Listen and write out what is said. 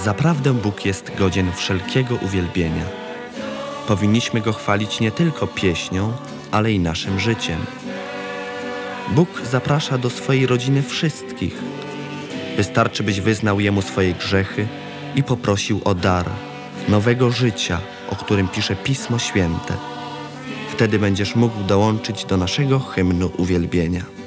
Zaprawdę Bóg jest godzien wszelkiego uwielbienia. Powinniśmy Go chwalić nie tylko pieśnią, ale i naszym życiem. Bóg zaprasza do swojej rodziny wszystkich. Wystarczy, byś wyznał Jemu swoje grzechy i poprosił o dar nowego życia, o którym pisze Pismo Święte. Wtedy będziesz mógł dołączyć do naszego hymnu uwielbienia.